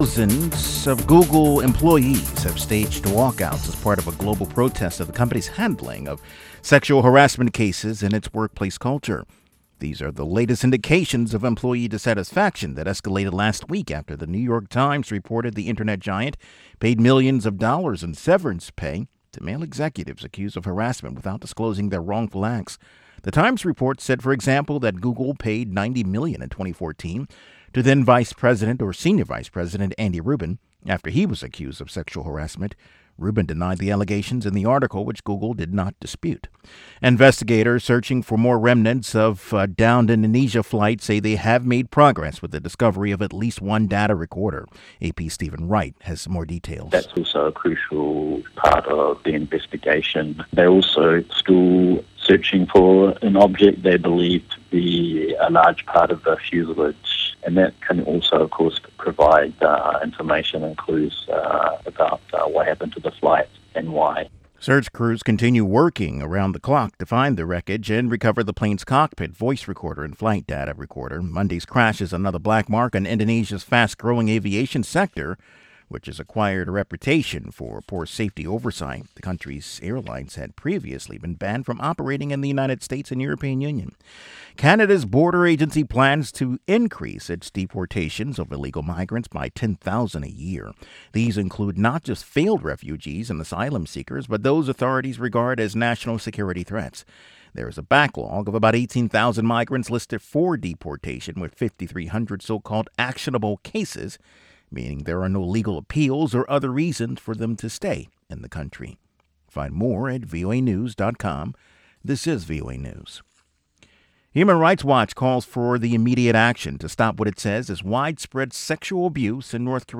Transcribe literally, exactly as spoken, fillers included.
Thousands of Google employees have staged walkouts as part of a global protest of the company's handling of sexual harassment cases and its workplace culture. These are the latest indications of employee dissatisfaction that escalated last week after the New York Times reported the internet giant paid millions of dollars in severance pay to male executives accused of harassment without disclosing their wrongful acts. The Times report said, for example, that Google paid ninety million dollars in twenty fourteen to then Vice President or Senior Vice President Andy Rubin after he was accused of sexual harassment. Rubin denied the allegations in the article, which Google did not dispute. Investigators searching for more remnants of uh, downed Indonesia flight say they have made progress with the discovery of at least one data recorder. A P Stephen Wright has more details. That's also a crucial part of the investigation. They're also still searching for an object they believe to be a large part of the fuselage, and that can also, of course, provide uh, information and clues uh, about uh, what happened to the flight and why. Search crews continue working around the clock to find the wreckage and recover the plane's cockpit, voice recorder, and flight data recorder. Monday's crash is another black mark on Indonesia's fast-growing aviation sector, which has acquired a reputation for poor safety oversight. The country's airlines had previously been banned from operating in the United States and European Union. Canada's border agency plans to increase its deportations of illegal migrants by ten thousand a year. These include not just failed refugees and asylum seekers, but those authorities regard as national security threats. There is a backlog of about eighteen thousand migrants listed for deportation, with fifty-three hundred so-called actionable cases, meaning there are no legal appeals or other reasons for them to stay in the country. Find more at V O A news dot com. This is V O A News. Human Rights Watch calls for the immediate action to stop what it says is widespread sexual abuse in North Korea.